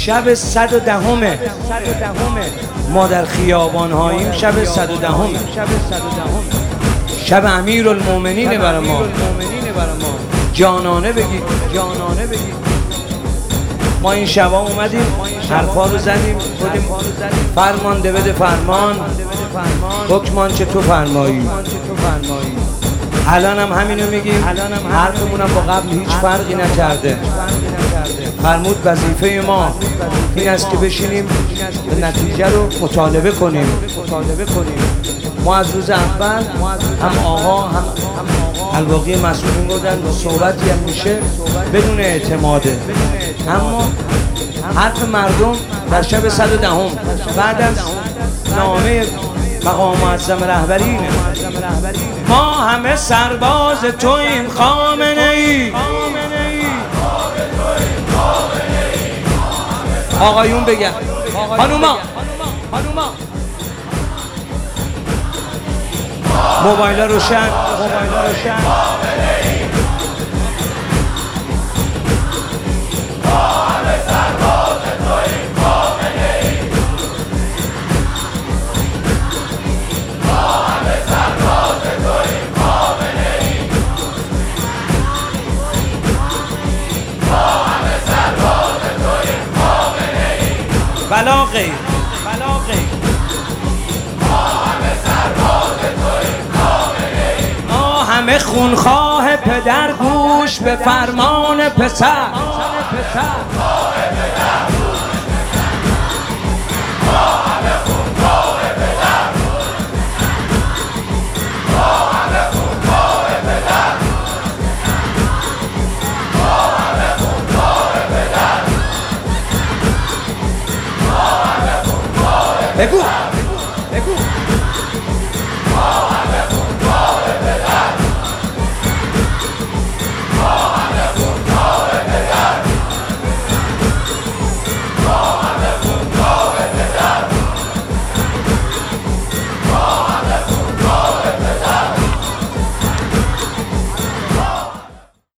شب 110 ما در خیابان هاییم. شب 110 شب امیرالمومنین برای ما. جانانه بگید، جانانه بگید. ما این شبا اومدیم حرفا رو زدیم، بودیم فرمانده بده فرمان، حکمان چه تو فرمایی. الان هم همینو میگیم، حرفمون هم با قبل هیچ فرقی نکرده. فرمود وظیفه ما این است که بشینیم نتیجه رو مطالبه کنیم. ما از روز اول هم آقا هم الباقی مسئولین بودن صحبتی هم میشه بدون اعتماده، اما حرف مردم در شب 110 بعد از نامه مقام معظم رهبرینه. ما همه سرباز توییم خامنه ای. آقایون بگن، خانوما موبایل روشن. بلاغی ما همه خونخواه پدر، گوش به فرمان پسر. بگو